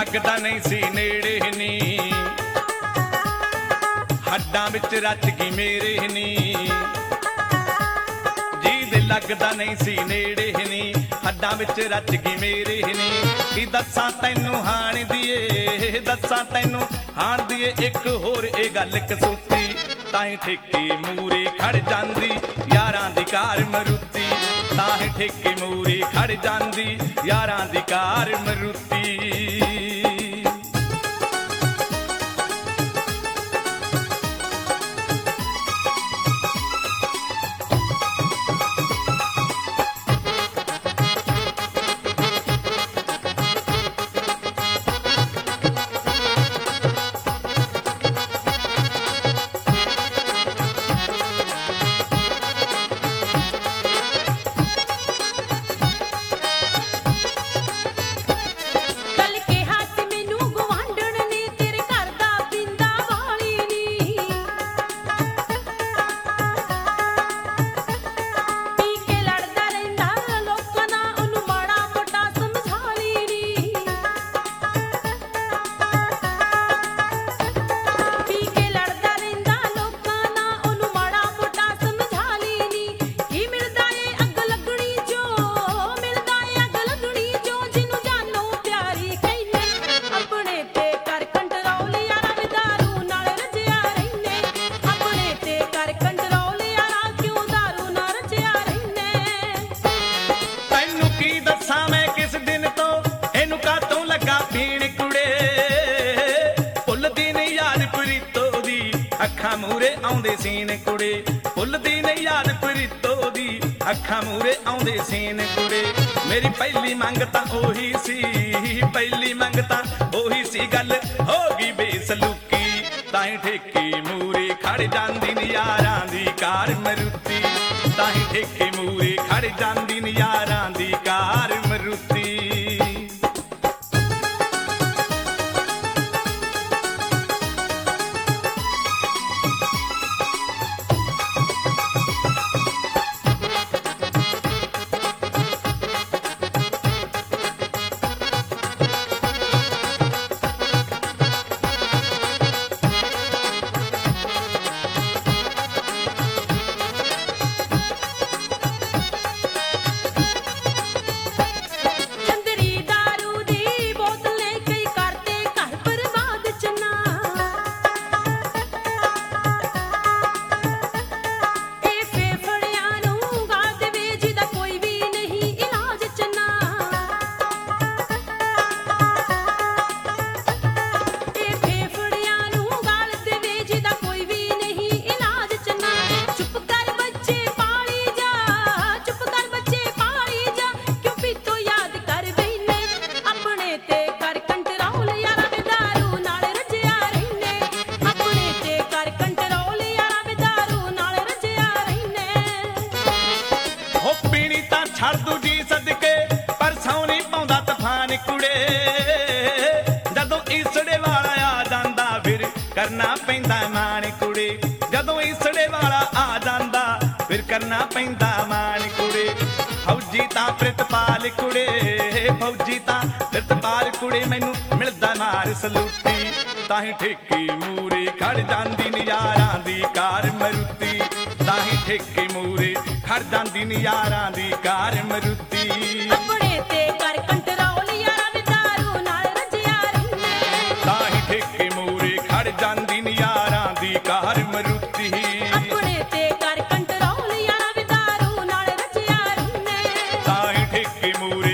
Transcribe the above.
ਲੱਗਦਾ ਨਹੀਂ ਸੀ ਨੇੜੇ ਨੀ, ਹੱਡਾਂ ਵਿੱਚ ਰਚ ਗਈ ਮੇਰੇ ਨੀ। ਜੀ ਲੱਗਦਾ ਨਹੀਂ ਸੀ ਨੇੜੇ ਨੀ, ਹੱਡਾਂ ਵਿੱਚ ਰਚ ਗਈ ਮੇਰੇ ਨੀ। ਕੀ ਦੱਸਾਂ ਤੈਨੂੰ ਹਾਣ ਦੀਏ, ਦੱਸਾਂ ਤੈਨੂੰ ਹਾਣ ਦੀਏ, ਇੱਕ ਹੋਰ ਇਹ ਗੱਲ ਕਸੂਤੀ। ਤਾਹੀਂ ਠੇਕੇ ਮੂਰੇ ਖੜ ਜਾਂਦੀ ਯਾਰਾਂ ਦੀ ਕਾਰ ਮਰੂਤੀ, ਤਾਹੀਂ ਠੇਕੇ ਮੂਰੇ ਖੜ ਜਾਂਦੀ ਯਾਰਾਂ ਦੀ ਕਾਰ ਮਰੂਤੀ। ਅੱਖਾਂ ਮੂਰੇ ਆਉਂਦੇ ਸੀਨ ਕੁੜੇ, ਭੁੱਲਦੀ ਨਹੀਂ ਯਾਦ ਪ੍ਰੀਤੋ ਦੀ, ਅੱਖਾਂ ਮੂਰੇ ਆਉਂਦੇ ਸੀਨ ਕੁੜੇ। ਮੇਰੀ ਪਹਿਲੀ ਮੰਗ ਤਾਂ ਉਹੀ ਸੀ, ਪਹਿਲੀ ਮੰਗ ਤਾਂ ਉਹੀ ਸੀ, ਗੱਲ ਹੋ ਗਈ ਬੇਸਲੂਕੀ। ਤਾਹੀਂ ਠੇਕੇ ਮੂਰੇ ਖੜ ਜਾਂਦੀ ਨੀ ਯਾਰਾਂ ਦੀ ਕਾਰ ਮਰੂਤੀ, ਤਾਹੀਂ ਠੇਕੇ ਮੂਰੇ ਖੜ ਜਾਂਦੀ ਨੀ ਯਾਰਾਂ ਦੀ ਕਾਰ ਮਰੂਤੀ। ਛੱਡ ਦੂ ਜੀ ਸਦਕੇ ਪਰ ਸੌ ਨੀ ਪਾਉਂਦਾ ਤੂਫਾਨ ਕੁੜੇ, ਜਦੋਂ ਈਸੜੇ ਵਾਲਾ ਆ ਜਾਂਦਾ ਫਿਰ ਕਰਨਾ ਪੈਂਦਾ ਮਾਣ ਕੁੜੇ, ਜਦੋਂ ਈਸੜੇ ਵਾਲਾ ਆ ਜਾਂਦਾ ਫਿਰ ਕਰਨਾ ਪੈਂਦਾ ਮਾਣ ਕੁੜੇ। ਫੌਜੀ ਤਾਂ ਪ੍ਰਿਤਪਾਲ ਕੁੜੇ, ਫੌਜੀ ਤਾਂ ਪ੍ਰਿਤਪਾਲ ਕੁੜੇ, ਮੈਨੂੰ ਮਿਲਦਾ ਮਾਰ ਸਲੂਤੀ। ਤਾਹੀਂ ਠੇਕੇ ਮੂਰੇ ਖੜ ਜਾਂਦੀ ਨੀ ਯਾਰਾਂ ਦੀ ਕਾਰ ਮਰੂਤੀ, ਤਾਹੀਂ ਠੇਕੇ ਮੂਰੇ ਖੜ ਜਾਂਦੀ ਨੀ ਯਾਰਾਂ ਦੀ ਕਾਰ ਮਰੂਤੀ। ਆਪਣੇ ਤੇ ਕਰ ਕੰਟਰੋਲ ਯਾਰਾਂ ਦੇ ਦਾਰੂ ਨਾਲ ਰਜਿਆ ਰਹਿੰਦੇ, ਤਾਹੀਂ ਠੇਕੇ ਮੂਰੇ ਖੜ ਜਾਂਦੀ ਨੀ ਯਾਰਾਂ ਦੀ ਕਾਰ ਮਰੂਤੀ। ਆਪਣੇ ਤੇ ਕਰ ਕੰਟਰੋਲ ਯਾਰਾਂ ਦੇ ਦਾਰੂ ਨਾਲ ਰਜਿਆ ਰਹਿੰਦੇ, ਤਾਹੀਂ ਠੇਕੇ ਮੂਰੇ